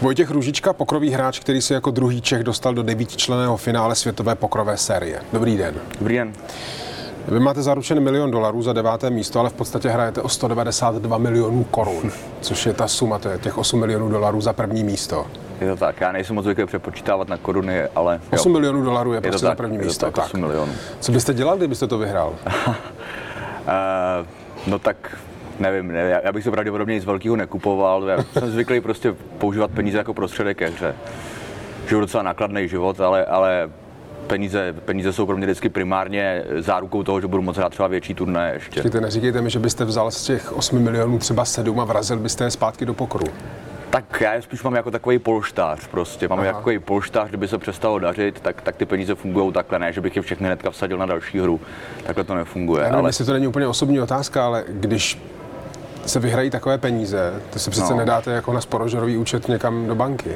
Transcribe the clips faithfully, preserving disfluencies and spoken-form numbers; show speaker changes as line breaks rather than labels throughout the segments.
Vojtěch Růžička, pokrový hráč, který se jako druhý Čech dostal do devítičlenného finále světové pokrové série. Dobrý den.
Dobrý den.
Vy máte zaručený milion dolarů za deváté místo, ale v podstatě hrajete o sto devadesát dva milionů korun, což je ta suma, to je těch osm milionů dolarů za první místo.
Je to tak, já nejsem moc zvyklý přepočítávat na koruny, ale jo.
osm milionů dolarů je, je prostě
tak,
za první
je
místo.
Tak, osm milionů.
Co byste dělal, kdybyste to vyhrál?
uh, no tak nevím, ne, já bych se pravděpodobně nic velkého nekupoval, já jsem zvyklý prostě používat peníze jako prostředek ke hře. Žiju docela nákladný život, ale, ale peníze, peníze jsou pro mě vždycky primárně zárukou toho, že budu moc hrát třeba větší turnaje ještě.
Počkejte, neříkejte mi, že byste vzal z těch osmi milionů třeba sedm a vrazil byste je zpátky do pokeru.
Tak já je spíš mám jako takový polštář prostě, mám jako takový polštář, kdyby se přestalo dařit, tak, tak ty peníze fungují takhle, ne, že bych je všechny hnedka vsadil na další hru, takhle to nefunguje.
Já nevím,
ale...
jestli to není úplně osobní otázka, ale když se vyhrají takové peníze, to se přece
no.
nedáte jako na sporožorový účet někam do banky.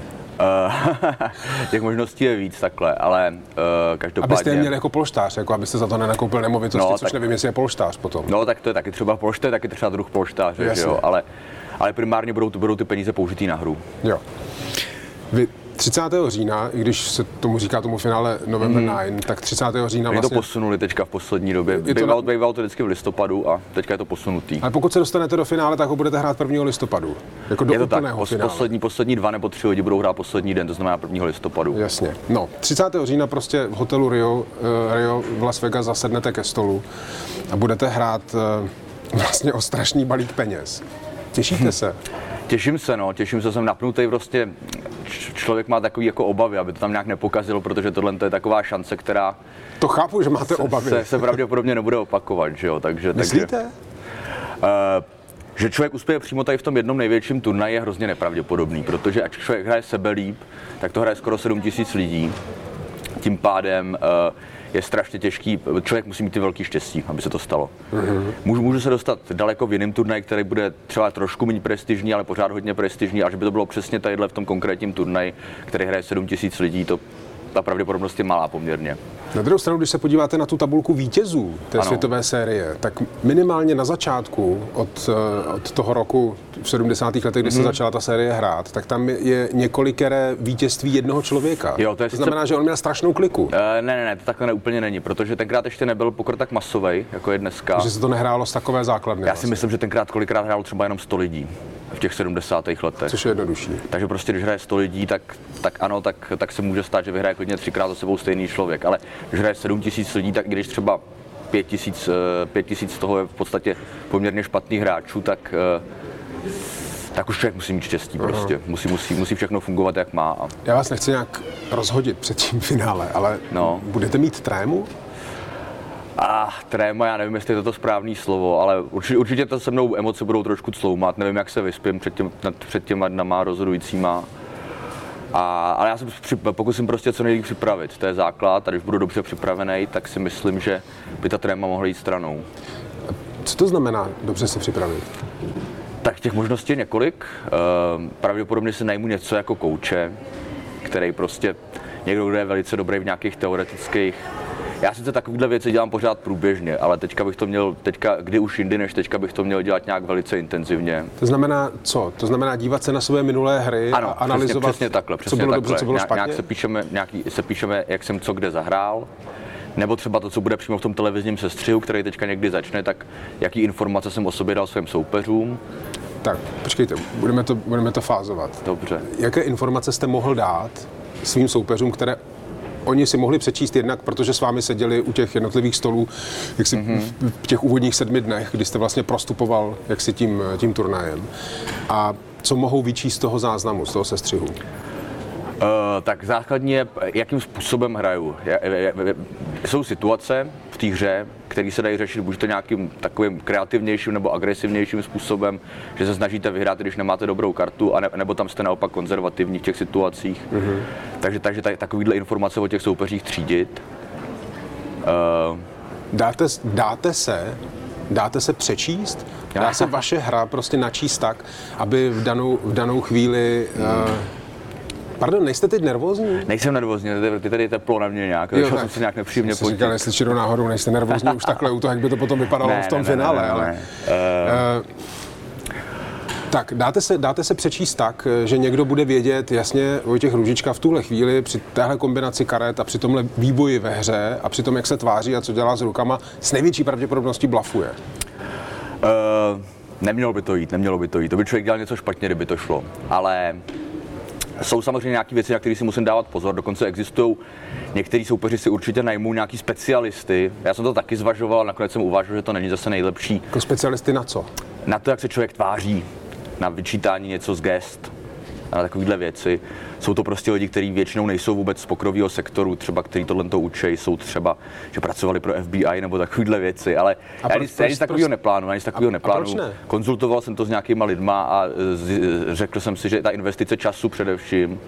Těch možností je víc takhle, ale uh, každopádně...
Abyste je měli jako polštář, jako abyste za to nenakoupil nemovitosti,
no,
což
tak...
nevím, jestli je polštář potom.
No tak to je taky třeba polštář, taky třeba druh polštáře, že jo, ale, ale primárně budou, budou ty peníze použitý na hru.
Jo. Vy třicátého října, i když se tomu říká tomu finále November mm. devět, tak třicátého října
vlastně...
vlastně...
to posunuli teďka v poslední době,
to
bývalo,
na...
bývalo to vždycky v listopadu a teďka je to posunutý.
Ale pokud se dostanete do finále, tak ho budete hrát prvního listopadu, jako do
je to
úplného
tak,
finále.
Poslední, poslední dva nebo tři lidi budou hrát poslední den, to znamená prvního listopadu.
Jasně. No, třicátého října prostě v hotelu Rio, uh, Rio v Las Vegas zasednete ke stolu a budete hrát uh, vlastně o strašný balík peněz. Těšíte se?
Těším se, no, těším se, jsem napnutý, prostě člověk má takový jako obavy, aby to tam nějak nepokazilo, protože tohle je taková šance, která...
To chápu, že máte
se,
obavy.
Se, se pravděpodobně nebude opakovat, že jo, takže...
Myslíte?
Takže, uh, že člověk uspěje přímo tady v tom jednom největším turnaji je hrozně nepravděpodobný, protože ať člověk hraje sebelíp, tak to hraje skoro sedm tisíc lidí, tím pádem uh, je strašně těžký, člověk musí mít ty velký štěstí, aby se to stalo. Mm-hmm. Můžu, můžu se dostat daleko v jiném turnaji, který bude třeba trošku méně prestižní, ale pořád hodně prestižní, a že by to bylo přesně tadyhle v tom konkrétním turnaji, který hraje sedm tisíc lidí, to ta pravděpodobnost je malá poměrně.
Na druhou stranu, když se podíváte na tu tabulku vítězů té ano. světové série, tak minimálně na začátku od, od toho roku v sedmdesátých letech, kdy mm-hmm. se začala ta série hrát, tak tam je několikeré vítězství jednoho člověka.
Jo, to, je
to
sice...
znamená, že on měl strašnou kliku.
Uh, ne, ne, ne, to takhle ne, úplně není, protože tenkrát ještě nebyl pokr tak masovej, jako je dneska.
Že se to nehrálo z takové základny.
Já vlastně. si myslím, že tenkrát kolikrát hrálo třeba jenom sto lidí v těch sedmdesátých letech.
Což je jednodušší.
Takže prostě, když hraje sto lidí, tak, tak ano, tak, tak se může stát, že vyhraje klidně třikrát za sebou stejný člověk. Ale když hraje sedm tisíc lidí, tak i když třeba pět tisíc, pět tisíc z toho je v podstatě poměrně špatných hráčů, tak, tak už člověk musí mít štěstí prostě. Musí, musí, musí všechno fungovat, jak má. A...
Já vás nechci nějak rozhodit před tím finále, ale no. budete mít trému?
Ah, tréma, já nevím, jestli je to to správný slovo, ale určitě, určitě to se mnou emoce budou trošku cloumat, nevím, jak se vyspím před, těm, před těma dnama rozhodujícíma. A, ale já se pokusím prostě co nejvíc připravit, to je základ, a když budu dobře připravený, tak si myslím, že by ta tréma mohla jít stranou.
Co to znamená dobře se připravit?
Tak těch možností je několik, pravděpodobně si najmu něco jako kouče, který prostě někdo, kdo je velice dobrý v nějakých teoretických. Já sice takovýhle věci dělám pořád průběžně, ale teďka bych to měl, teďka, kdy už jindy než teďka bych to měl dělat nějak velice intenzivně.
To znamená co? To znamená dívat se na své minulé hry
ano,
a analyzovat,
přesně, přesně takhle, přesně
co bylo
takhle.
dobře, co bylo špatně?
Nějak se píšeme, nějaký, se píšeme, jak jsem co kde zahrál, nebo třeba to, co bude přímo v tom televizním sestřihu, který teďka někdy začne, tak jaký informace jsem o sobě dal svým soupeřům.
Tak, počkejte, budeme to, budeme to fázovat.
Dobře.
Jaké informace jste mohl dát svým soupeřům, které oni si mohli přečíst jednak, protože s vámi seděli u těch jednotlivých stolů, jak si mm-hmm. v těch úvodních sedmi dnech, kdy jste vlastně prostupoval jaksi tím, tím turnajem. A co mohou vyčíst z toho záznamu, z toho sestřihu?
Uh, tak základně je, jakým způsobem hraju. Je, je, je, jsou situace v té hře, které se dají řešit buď to nějakým takovým kreativnějším nebo agresivnějším způsobem, že se snažíte vyhrát, když nemáte dobrou kartu, a ne, nebo tam jste naopak konzervativní v těch situacích. Mm-hmm. Takže, takže tak, takovýhle informace o těch soupeřích třídit. Uh,
dáte, dáte se Dáte se přečíst? Dá se vaše hra prostě načíst tak, aby v danou, v danou chvíli... Uh, Pardon, nejste teď nervózní?
Nejsem nervózní, ty tady je teplo na mě nějak, takže jsem si nějak nepříjemně
potík. Jsem říkal, jestli čirou náhodou nejste nervózní už takhle u toho, jak by to potom vypadalo
ne,
v tom
ne,
finále,
ne, ne,
ale...
Ne. Uh...
Uh, Tak, dáte se, dáte se přečíst tak, že někdo bude vědět, jasně, Vojtěch Růžička v tuhle chvíli při téhle kombinaci karet a při tomhle vývoji ve hře a při tom, jak se tváří a co dělá s rukama, s největší pravděpodobností blafuje?
Uh, nemělo by to jít, nemělo by to jít. To by člověk dělal něco špatně, kdyby to šlo. Ale jsou samozřejmě nějaké věci, na které si musím dávat pozor. Dokonce existují některý soupeři si určitě najmou nějaký specialisty. Já jsem to taky zvažoval, nakonec jsem uvažoval, že to není zase nejlepší.
Jako specialisty na co?
Na to, jak se člověk tváří, na vyčítání něco z gest a na takovéhle věci. Jsou to prostě lidi, kteří většinou nejsou vůbec z pokrového sektoru, třeba kteří tohle to učí, jsou třeba, že pracovali pro F B I nebo takovéhle věci, ale a já nic, nic takového neplánuju, nic takového neplánuju. Ne? Konzultoval jsem to s nějakýma lidma a z, řekl jsem si, že ta investice času především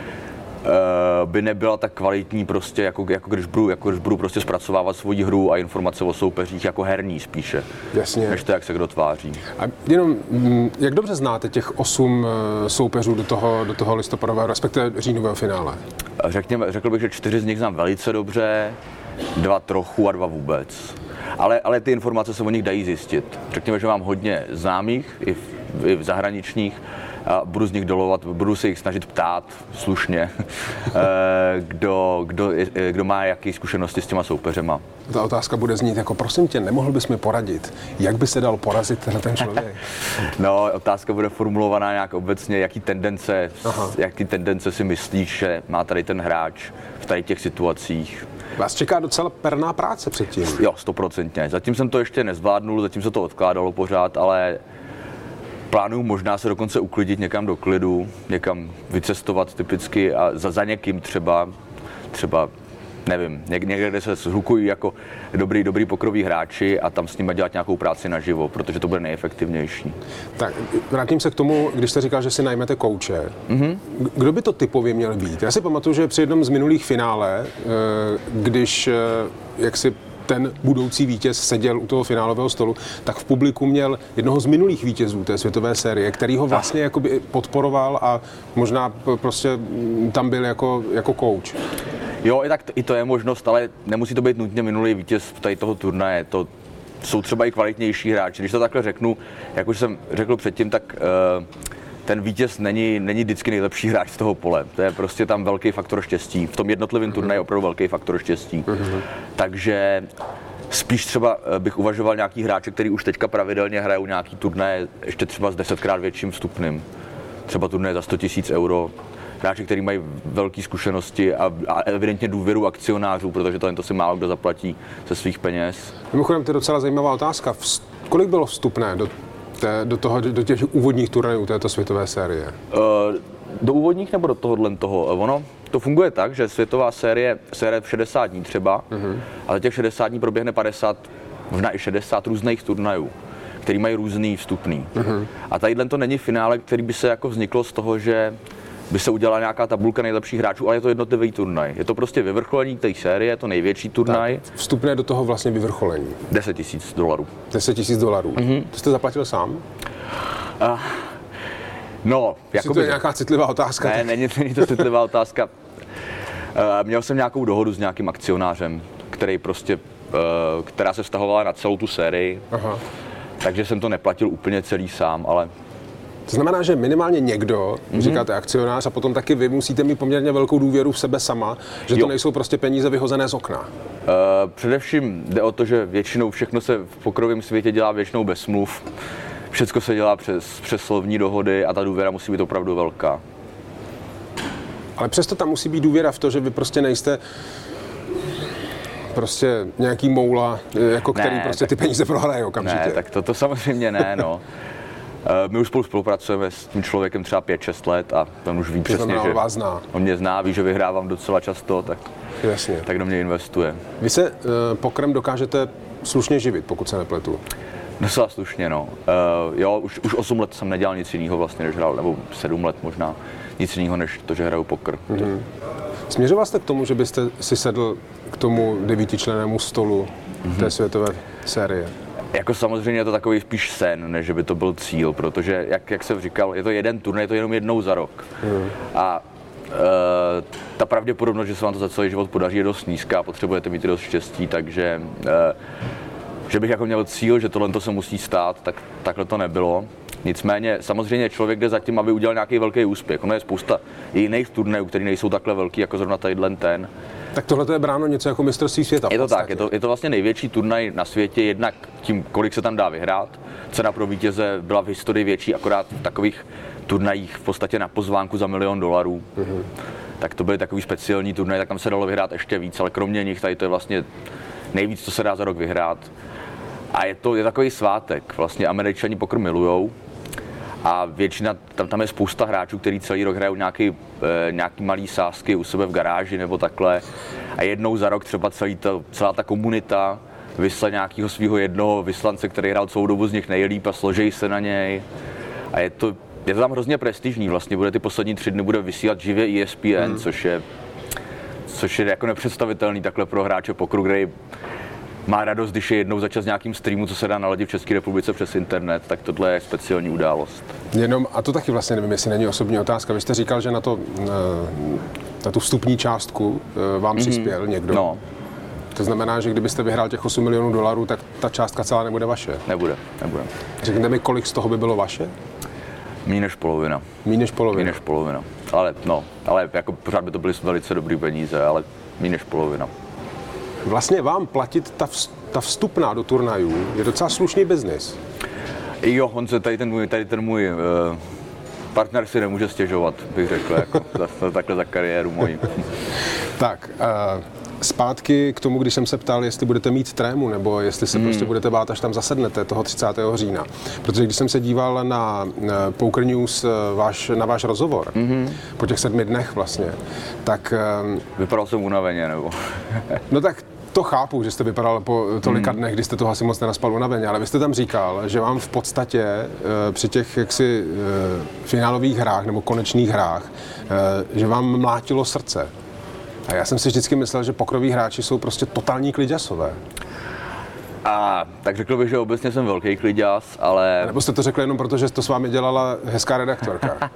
by nebyla tak kvalitní prostě, jako, jako, když budu, jako když budu prostě zpracovávat svoji hru a informace o soupeřích jako herní spíše,
jasně,
než to, jak se kdo tváří.
A jenom, jak dobře znáte těch osm soupeřů do toho, do toho listopadového, respektive říjnového finále?
Řekněme, řekl bych, že čtyři z nich znám velice dobře, dva trochu a dva vůbec. Ale, ale ty informace se o nich dají zjistit. Řekněme, že mám hodně známých, i v, i v zahraničních, a budu z nich dolovat, budu se jich snažit ptát slušně, kdo, kdo, kdo má jaké zkušenosti s těma soupeřema.
Ta otázka bude znít jako, prosím tě, nemohl bys mi poradit, jak by se dal porazit na ten člověk?
No, otázka bude formulovaná nějak obecně, jaký tendence, jaký tendence si myslíš, že má tady ten hráč v tady těch situacích.
Vás čeká docela perná práce předtím.
Jo, stoprocentně. Zatím jsem to ještě nezvládnul, zatím se to odkládalo pořád, ale plánuju možná se dokonce uklidit někam do klidu, někam vycestovat typicky a za, za někým třeba, třeba nevím, někde, kde se shlukují jako dobrý, dobrý pokroví hráči a tam s nimi dělat nějakou práci naživo, protože to bude nejefektivnější.
Tak vrátím se k tomu, když jste říkal, že si najmete kouče. Mm-hmm. Kdo by to typově měl být? Já si pamatuju, že při jednom z minulých finále, když jak si ten budoucí vítěz seděl u toho finálového stolu, tak v publiku měl jednoho z minulých vítězů té světové série, který ho vlastně jakoby podporoval a možná prostě tam byl jako, jako coach.
Jo, i tak i to je možnost, ale nemusí to být nutně minulý vítěz tady toho turnaje. To jsou třeba i kvalitnější hráči. Když to takhle řeknu, jak už jsem řekl předtím, tak uh, ten vítěz není, není vždycky nejlepší hráč z toho pole. To je prostě tam velký faktor štěstí. V tom jednotlivém turnaji je opravdu velký faktor štěstí. Uh-huh. Takže spíš třeba bych uvažoval nějaký hráče, který už teďka pravidelně hrajou nějaký turnaje ještě třeba s desetkrát větším vstupným. Třeba turnaje za sto tisíc euro. Hráči, kteří mají velké zkušenosti a, a evidentně důvěru akcionářů, protože to, to si málo kdo zaplatí ze svých peněz.
Mimochodem, to je docela zajímavá otázka. Vst- kolik bylo vstupné do, té, do, toho, do těch úvodních turnajů této světové série? Uh,
do úvodních nebo do tohohle toho? Ono to funguje tak, že světová série se hraje v šedesát dní třeba, uh-huh. ale těch šedesát dní proběhne padesát, možná i šedesát různých turnajů, který mají různý vstupný. Uh-huh. A tadyhle to není finále, který by se jako vzniklo z toho, že by se udělala nějaká tabulka nejlepších hráčů, ale je to jednotlivý turnaj. Je to prostě vyvrcholení té série, je to největší turnaj.
Tak, vstupné do toho vlastně vyvrcholení.
deset tisíc dolarů.
deset tisíc dolarů. Mm-hmm. To jste zaplatil sám? Uh,
no,
jako to je nějaká citlivá otázka.
Ne, není, není to citlivá otázka. Uh, měl jsem nějakou dohodu s nějakým akcionářem, který prostě, uh, která se vztahovala na celou tu sérii. Aha. Takže jsem to neplatil úplně celý sám, ale
to znamená, že minimálně někdo, mm-hmm. říkáte akcionář, a potom taky vy musíte mít poměrně velkou důvěru v sebe sama, že to jo. nejsou prostě peníze vyhozené z okna. Uh,
především jde o to, že většinou všechno se v pokrovém světě dělá většinou bez smluv. Všecko se dělá přes, přes slovní dohody a ta důvěra musí být opravdu velká.
Ale přesto tam musí být důvěra v to, že vy prostě nejste prostě nějaký moula, jako ne, který prostě tak, ty peníze prohraje okamžitě.
Ne, tak to, to samozřejmě ne, no. My už spolu spolupracujeme s tím člověkem třeba pět šest let a on už ví
to
přesně, že
vás zná.
On mě zná, ví, že vyhrávám docela často, tak,
jasně.
tak do mě investuje.
Vy se uh, pokrem dokážete slušně živit, pokud se nepletu?
Docela slušně, no. Uh, jo, už, už osm let jsem nedělal nic jiného vlastně, než hrál, nebo sedm let možná, nic jiného, než to, že hraju poker. Mm-hmm.
Směřoval jste k tomu, že byste si sedl k tomu devítičlennému stolu mm-hmm. té světové série?
Jako samozřejmě je to takový spíš sen, než by to byl cíl, protože, jak, jak jsem říkal, je to jeden turnaj, je to jenom jednou za rok. Mm. A e, ta pravděpodobnost, že se vám to za celý život podaří, je dost nízká, potřebujete mít dost štěstí, takže e, že bych jako měl cíl, že tohle se musí stát, tak takhle to nebylo. Nicméně samozřejmě člověk jde za tím, aby udělal nějaký velký úspěch. Ono je spousta jiných turnajů, které nejsou takhle velký, jako zrovna tadyhle ten.
Tak tohle je bráno něco jako mistrovství světa.
Je to tak, je to, je to vlastně největší turnaj na světě, jednak tím, kolik se tam dá vyhrát. Cena pro vítěze byla v historii větší, akorát v takových turnajích v podstatě na pozvánku za milion dolarů. Mm-hmm. Tak to byly takový speciální turnaj, tak tam se dalo vyhrát ještě víc, ale kromě nich tady to je vlastně nejvíc, co se dá za rok vyhrát. A je to je takový svátek, vlastně Američani pokr milujou a většina, tam, tam je spousta hráčů, kteří celý rok hrajou nějaký, e, nějaký malý sázky u sebe v garáži nebo takhle a jednou za rok třeba celý to, celá ta komunita vysle nějakého svého jednoho vyslance, který hrál celou dobu z nich nejlíp a složejí se na něj a je to, je to tam hrozně prestižní, vlastně bude ty poslední tři dny bude vysílat živě E S P N, mm. což je což je jako nepředstavitelný takhle pro hráče pokru, který má radost, když je jednou za čas nějakým streamu, co se dá naladit v České republice přes internet, tak tohle je speciální událost.
Jenom, a to taky vlastně nevím, jestli není osobní otázka. Vy jste říkal, že na, to, na tu vstupní částku vám mm-hmm. přispěl někdo.
No.
To znamená, že kdybyste vyhrál těch osm milionů dolarů, tak ta částka celá nebude vaše?
Nebude, nebude.
Řekněte mi, kolik z toho by bylo vaše?
Míň než polovina.
Míň než polovina.
Míň než polovina. Ale no, ale jako pořád by to byly velice dobrý peníze, ale míň než polovina.
Vlastně vám platit ta, ta vstupná do turnajů je docela slušný biznis.
Jo, Honze, tady ten můj, tady ten můj uh, partner si nemůže stěžovat, bych řekl, jako za, takhle za kariéru moji.
Tak, uh, zpátky k tomu, když jsem se ptal, jestli budete mít trému, nebo jestli se hmm. prostě budete bát, až tam zasednete toho třicátého října. Protože když jsem se díval na uh, Poker News, uh, váš, na váš rozhovor, mm-hmm. po těch sedmi dnech vlastně, tak... Um,
Vypadal jsem unaveně, nebo?
No tak to chápu, že jste vypadal po tolika mm. dnech, kdy jste toho asi moc nenaspal unaveně, ale vy jste tam říkal, že vám v podstatě uh, při těch jaksi uh, finálových hrách nebo konečných hrách, uh, že vám mlátilo srdce. A já jsem si vždycky myslel, že pokroví hráči jsou prostě totální kliďasové.
A tak řekl bych, že obecně jsem velký kliďas, ale...
A nebo jste to řekl jenom proto, že to s vámi dělala hezká redaktorka?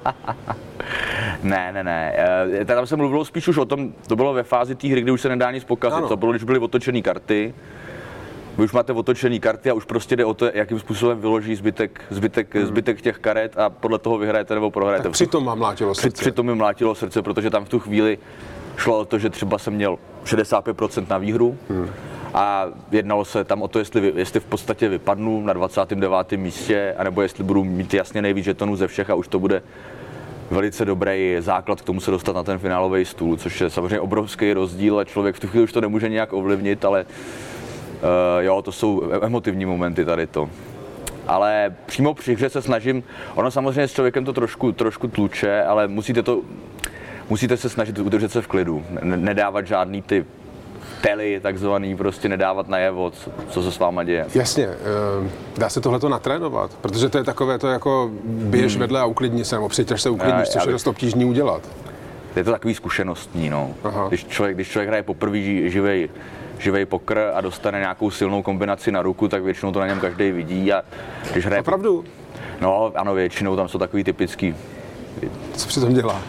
ne, ne, ne. E, tam se mluvilo spíš už o tom, to bylo ve fázi té hry, kdy už se nedá nic pokazit. Ano. To bylo, když byly otočené karty. Vy už máte otočené karty a už prostě jde o to, jakým způsobem vyloží zbytek, zbytek, hmm. zbytek těch karet a podle toho vyhrajete nebo prohrajete.
Tak přitom vám mlátilo srdce.
Při, přitom mi mlátilo srdce, protože tam v tu chvíli šlo o to, že třeba jsem měl šedesát pět procent na výhru hmm. a jednalo se tam o to, jestli, jestli v podstatě vypadnu na dvacátém devátém místě, anebo jestli budu mít jasně nejvíc žetonů ze všech a už to bude velice dobrý základ k tomu se dostat na ten finálový stůl, což je samozřejmě obrovský rozdíl a člověk v tu chvíli už to nemůže nějak ovlivnit, ale uh, jo, to jsou emotivní momenty tady to. Ale přímo při hře se snažím, ono samozřejmě s člověkem to trošku, trošku tluče, ale musíte to Musíte se snažit udržet se v klidu, nedávat žádný ty tely, takzvaný, prostě nedávat najevo, co, co se s váma děje.
Jasně, dá se tohleto natrénovat, protože to je takové to jako běž hmm. vedle a uklidni se, nebo přijď, až se uklidníš, což je dost obtížný udělat.
Je to takový zkušenostní, no. Když člověk, když člověk hraje poprvé živej, živej pokr a dostane nějakou silnou kombinaci na ruku, tak většinou to na něm každý vidí a když hraje...
Opravdu?
No, ano, většinou tam jsou takový typický.
Co při tom dělá?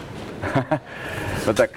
No tak,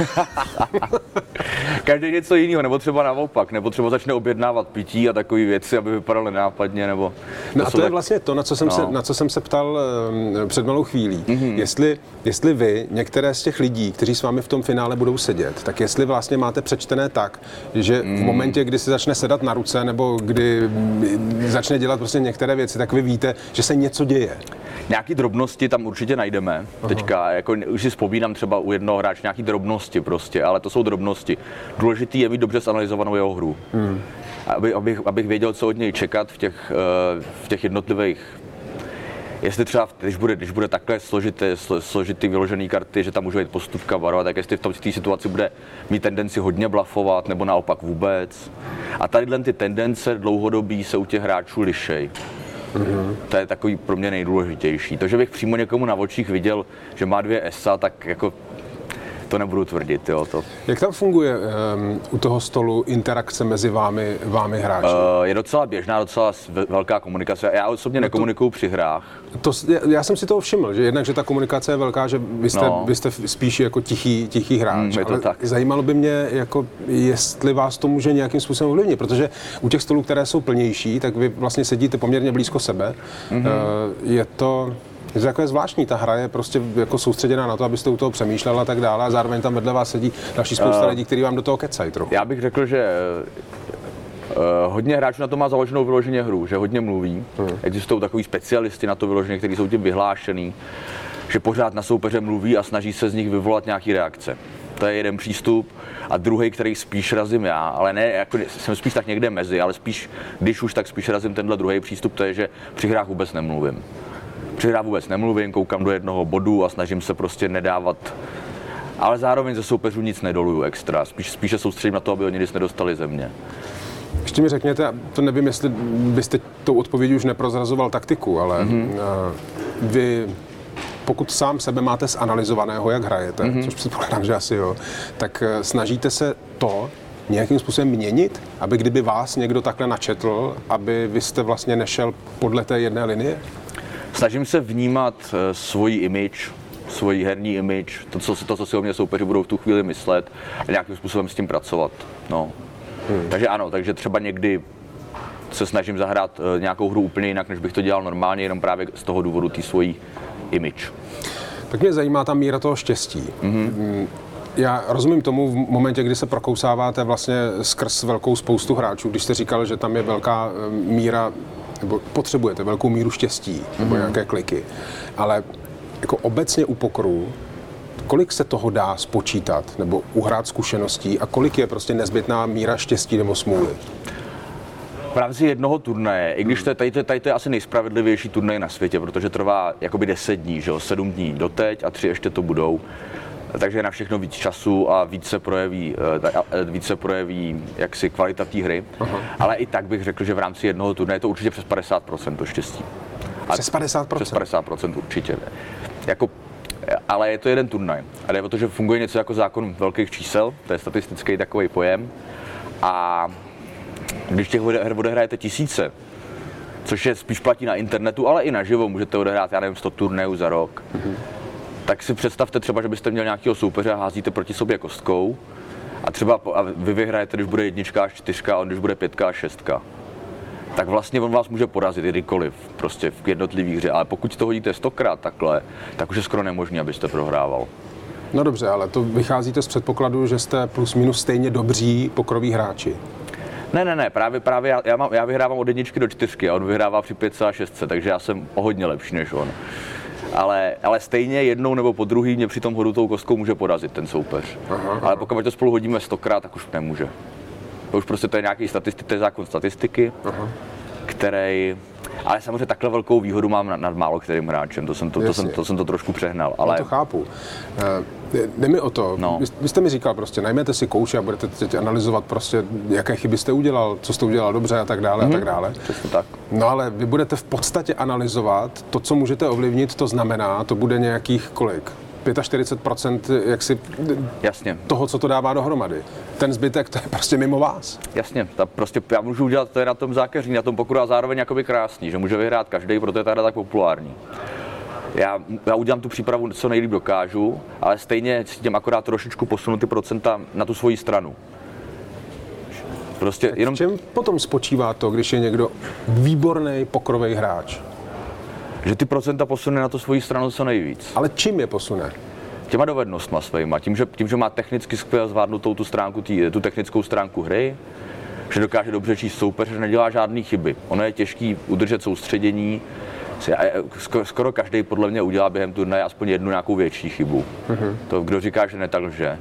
každý něco jiného, nebo třeba naopak, nebo třeba začne objednávat pití a takové věci, aby vypadaly nenápadně, nebo...
No a to je tak... vlastně to, na co jsem, no. se, na co jsem se ptal um, před malou chvílí. Mm-hmm. Jestli, jestli vy, některé z těch lidí, kteří s vámi v tom finále budou sedět, tak jestli vlastně máte přečtené tak, že mm. v momentě, kdy si začne sedat na ruce, nebo kdy začne dělat prostě některé věci, tak vy víte, že se něco děje.
Nějaký drobnosti tam určitě najdeme. Aha. Teďka, jako už si vzpomínám třeba u jednoho hráče nějaký drobnosti prostě, ale to jsou drobnosti. Důležitý je mít dobře zanalyzovanou jeho hru. Hmm. Aby, abych, abych věděl, co od něj čekat v těch, v těch jednotlivých. Jestli třeba, když bude, když bude takhle složité, složitý vyložený karty, že tam může být postupka barva, tak jestli v té situaci bude mít tendenci hodně blafovat, nebo naopak vůbec. A tadyhle ty tendence dlouhodobí se u těch hráčů lišej. Mm-hmm. To je takový pro mě nejdůležitější. To, že bych přímo někomu na očích viděl, že má dvě esa, tak jako to nebudu tvrdit, jo, to.
Jak tam funguje um, u toho stolu interakce mezi vámi, vámi hráči?
Uh, je docela běžná, docela velká komunikace. Já osobně no nekomunikuju při hrách.
To, já jsem si toho všiml, že jednak, že ta komunikace je velká, že vy jste,
no.
vy jste spíš jako tichý, tichý hráč.
Mm, je to
ale
tak.
Zajímalo by mě, jako, jestli vás to může nějakým způsobem ovlivnit, protože u těch stolů, které jsou plnější, tak vy vlastně sedíte poměrně blízko sebe. Mm-hmm. Uh, je to... Je to takové zvláštní, ta hra je prostě jako soustředěná na to, abyste u toho přemýšlel a tak dále a zároveň tam vedle vás sedí další spousta uh, lidí, kteří vám do toho kecají trochu.
Já bych řekl, že uh, hodně hráčů na to má založenou vyloženě hru, že hodně mluví. Hmm. Existují takový specialisti na to vyloženě, kteří jsou tím vyhlášený, že pořád na soupeře mluví a snaží se z nich vyvolat nějaký reakce. To je jeden přístup a druhý, který spíš razím já, ale ne, jako jsem spíš tak někde mezi, ale spíš, když už, tak spíš razím tenhle druhý přístup, to je, že při hrách vůbec nemluvím. Při hrách vůbec nemluvím, koukám do jednoho bodu a snažím se prostě nedávat, ale zároveň ze soupeřů nic nedoluju extra, spíš, spíše soustředím na to, aby oni nic nedostali ze mě.
Ještě mi řekněte, to nevím, jestli byste tou odpovědí už neprozrazoval taktiku, ale mm-hmm. vy, pokud sám sebe máte zanalyzovaného, jak hrajete, mm-hmm. což předpokládám, že asi jo, tak snažíte se to nějakým způsobem měnit, aby kdyby vás někdo takhle načetl, aby vy jste vlastně nešel podle té jedné linie?
Snažím se vnímat uh, svoji image, svoji herní image, to co, to, co si o mě soupeři budou v tu chvíli myslet a nějakým způsobem s tím pracovat. No. Hmm. Takže ano, takže třeba někdy se snažím zahrát uh, nějakou hru úplně jinak, než bych to dělal normálně, jenom právě z toho důvodu té svojí image.
Tak mě zajímá ta míra toho štěstí. Mm-hmm. Já rozumím tomu v momentě, kdy se prokousáváte vlastně skrz velkou spoustu hráčů, když jste říkal, že tam je velká míra, nebo potřebujete velkou míru štěstí, nebo mm-hmm. nějaké kliky. Ale jako obecně u pokeru, kolik se toho dá spočítat, nebo uhrát zkušeností a kolik je prostě nezbytná míra štěstí nebo smůly?
V rámci jednoho turnaje, i když to je, tady, to, tady to je asi nejspravedlivější turnaj na světě, protože trvá jakoby deset dní, že jo, sedm dní doteď a tři ještě to budou. Takže je na všechno víc času a víc se projeví, víc se projeví jaksi kvalita té hry. Aha. Ale i tak bych řekl, že v rámci jednoho turnaje je to určitě přes padesát procent to štěstí.
A přes padesát procent?
Přes padesát procent určitě. Jako, ale je to jeden turnaj. A jde o to, že funguje něco jako zákon velkých čísel, to je statistický takový pojem. A když těch her odehrajete tisíce, což je spíš platí na internetu, ale i naživo, můžete odehrát, já nevím, sto turnajů za rok. Mm-hmm. Tak si představte třeba, že byste měl nějakého soupeře a házíte proti sobě kostkou a třeba a vy vyhrajete, když bude jednička až čtyřka a on když bude pětka až šestka. Tak vlastně on vás může porazit kdykoliv, prostě v jednotlivých hře, ale pokud to hodíte stokrát takhle, tak už je skoro nemožné, abyste prohrával.
No dobře, ale to vycházíte z předpokladu, že jste plus minus stejně dobří pokroví hráči.
Ne, ne, ne, právě, právě já, já, mám, já vyhrávám od jedničky do čtyřky a on vyhrává při pětce a šestce, takže já jsem o hodně lepší než on. Ale, ale stejně jednou nebo po druhý mě při tom hodu tou kostkou může porazit ten soupeř. Aha, aha. Ale pokud to spolu hodíme stokrát, tak už nemůže. To už prostě to je nějaký statistik, to je zákon statistiky, aha. který... Ale samozřejmě takhle velkou výhodu mám nad, nad málo kterým hráčem, to jsem to, to, jsem, to jsem to trošku přehnal. Ale...
Já to chápu. Jde mi o to, no. vy, vy jste mi říkal prostě, najměte si kouče a budete teď analyzovat prostě, jaké chyby jste udělal, co jste udělal dobře a tak dále mm-hmm. a tak dále.
Přesně tak.
No ale vy budete v podstatě analyzovat to, co můžete ovlivnit, to znamená, to bude nějakých kolik? čtyřicet pět procent jaksi
Jasně.
toho, co to dává dohromady. Ten zbytek, to je prostě mimo vás.
Jasně, ta prostě já můžu udělat, to je na tom zákeřní, na tom pokeru a zároveň jakoby krásný, že může vyhrát každý, proto je ta hra tak populární. Já, já udělám tu přípravu, co nejlíp dokážu, ale stejně cítím akorát trošičku posunu ty procenta na tu svoji stranu. Prostě jenom...
V čem potom spočívá to, když je někdo výborný pokerový hráč?
Že ty procenta posune na tu svoji stranu co nejvíc.
Ale čím je posune?
Těma dovednostma svýma, tím, že, tím, že má technicky skvěle zvládnutou tu stránku, tý, tu technickou stránku hry, že dokáže dobře číst soupeře, že nedělá žádný chyby. Ono je těžký udržet soustředění. Skoro, skoro každý podle mě udělá během turnaje aspoň jednu nějakou větší chybu. Mm-hmm. To, kdo říká, že ne, tak lže.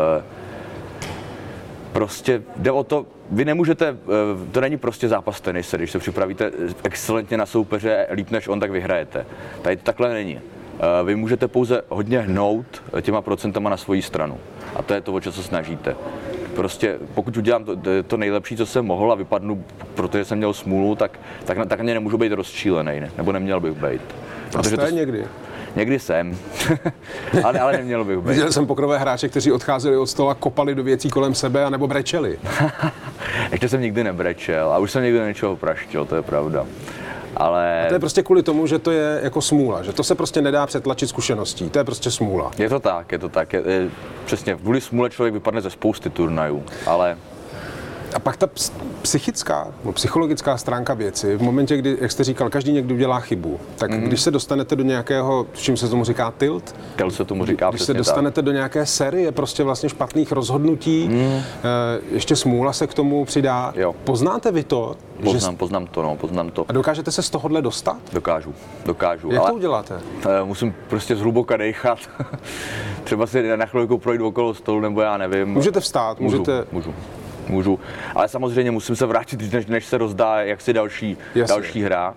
Prostě jde o to, vy nemůžete, to není prostě zápas tenise, když se připravíte excelentně na soupeře, líp než on, tak vyhrajete. Tady to takhle není. Vy můžete pouze hodně hnout těma procentama na svoji stranu. A to je to, o co se snažíte. Prostě pokud udělám to, to nejlepší, co jsem mohl a vypadnu, protože jsem měl smůlu, tak, tak, tak mě nemůžu být rozčílený, ne? Nebo neměl bych být.
A jste
to,
někdy?
Někdy jsem, ale, ale neměl bych být.
Viděl jsem pokrové hráče, kteří odcházeli od stola, kopali do věcí kolem sebe anebo brečeli.
Ještě jsem nikdy nebrečel a už jsem nikdy něčeho praštil, to je pravda. Ale...
A to je prostě kvůli tomu, že to je jako smůla, že to se prostě nedá přetlačit zkušeností, to je prostě smůla.
Je to tak, je to tak. Je, je, přesně, kvůli smůle člověk vypadne ze spousty turnajů, ale...
A pak ta psychická, no, psychologická stránka věci, v momentě, kdy, jak jste říkal, každý někdy udělá chybu, tak mm-hmm. když se dostanete do nějakého, čím se tomu říká tilt,
tilt se tomu říká
když se dostanete
tak.
do nějaké série prostě vlastně špatných rozhodnutí, mm. ještě smůla se k tomu přidá.
Jo.
Poznáte vy to?
Poznám,
že...
poznám to, no, poznám to.
A dokážete se z tohohle dostat?
Dokážu, dokážu.
Jak
ale
to uděláte?
Musím prostě zhluboka dejchat. Třeba si na chvilku projít okolo stolu, nebo já nevím.
Můžete vstát,
můžu,
můžete...
Můžu. Můžu, ale samozřejmě musím se vrátit, než, než se rozdá jaksi další, další hra,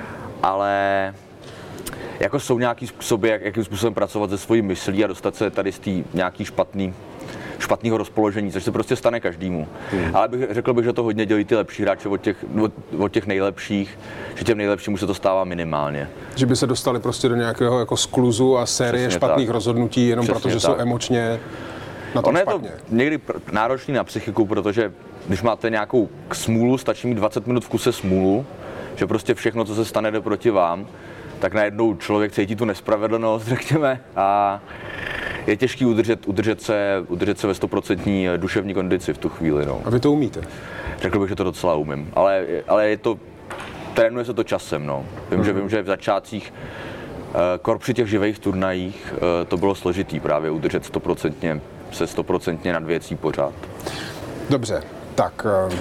ale jako jsou nějaký způsoby, jak, jakým způsobem pracovat se svojí myslí a dostat se tady z té nějaký špatný, špatného rozpoložení, což se prostě stane každému. Hmm. Ale bych, řekl bych, že to hodně dělí ty lepší hráče od těch, od, od těch nejlepších, že těm nejlepším už se to stává minimálně. Že
by se dostali prostě do nějakého jako skluzu a série Přesně špatných tak. rozhodnutí, jenom Přesně protože tak. jsou emočně na tom
ono je
špatně.
To někdy náročný na psychiku, protože když máte nějakou smůlu, stačí mít dvacet minut v kuse smůlu, že prostě všechno, co se stane, jde proti vám, tak najednou člověk cítí tu nespravedlnost, řekněme, a je těžký udržet, udržet se, udržet se ve stoprocentní duševní kondici v tu chvíli. No.
A vy to umíte?
Řekl bych, že to docela umím, ale, ale je to, trénuje se to časem, no. Vím, mm. že, vím, že v začátcích, kor při těch živých turnajích, to bylo složitý právě udržet stoprocentně se stoprocentně nad věcí pořád.
Dobře, tak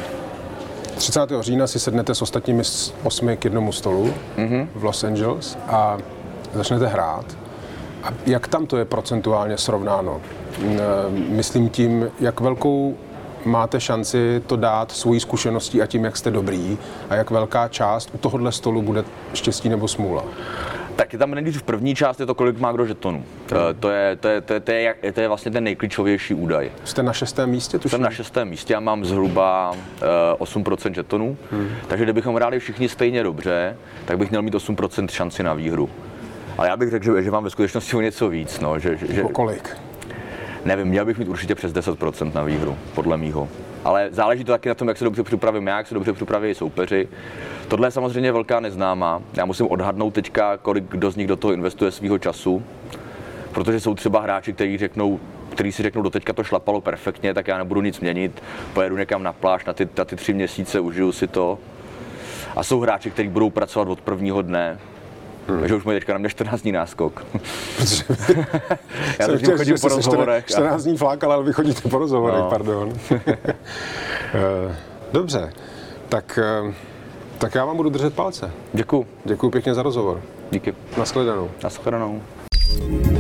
třicátého října si sednete s ostatními osmi k jednomu stolu mm-hmm. v Los Angeles a začnete hrát. A jak tam to je procentuálně srovnáno? Myslím tím, jak velkou máte šanci to dát svojí zkušeností a tím, jak jste dobrý a jak velká část u tohohle stolu bude štěstí nebo smůla?
Tak je tam nejdřív v první část, je to, kolik má kdo žetonů. To, to, je, to, je, to, je, to, je, to je vlastně ten nejklíčovější údaj.
Jste na šestém místě? Tuším?
Jsem na šestém místě a mám zhruba uh, osm procent žetonů. Hmm. Takže kdybychom hráli všichni stejně dobře, tak bych měl mít osm procent šanci na výhru. Ale já bych řekl, že, že mám ve skutečnosti o něco víc. No, že, že,
o kolik?
Nevím, měl bych mít určitě přes deset procent na výhru, podle mýho. Ale záleží to taky na tom, jak se dobře připravím já, jak se dobře připraví soupeři. Tohle je samozřejmě velká neznámá. Já musím odhadnout teďka, kolik kdo z nich do toho investuje svýho času. Protože jsou třeba hráči, kteří řeknou, kteří si řeknou, doteďka to šlapalo perfektně, tak já nebudu nic měnit, pojedu někam na pláž na ty, na ty tři měsíce, užiju si to. A jsou hráči, kteří budou pracovat od prvního dne. Hmm. Takže už mají teďka na mě čtrnáct dní náskok. Já teď chodím po rozhovorech.
čtrnáct dní flákal, ale vy chodíte po rozhovorech, no. Pardon. Dobře, tak, tak já vám budu držet palce.
Děkuju.
Děkuju pěkně za rozhovor.
Díky.
Nashledanou.
Nashledanou.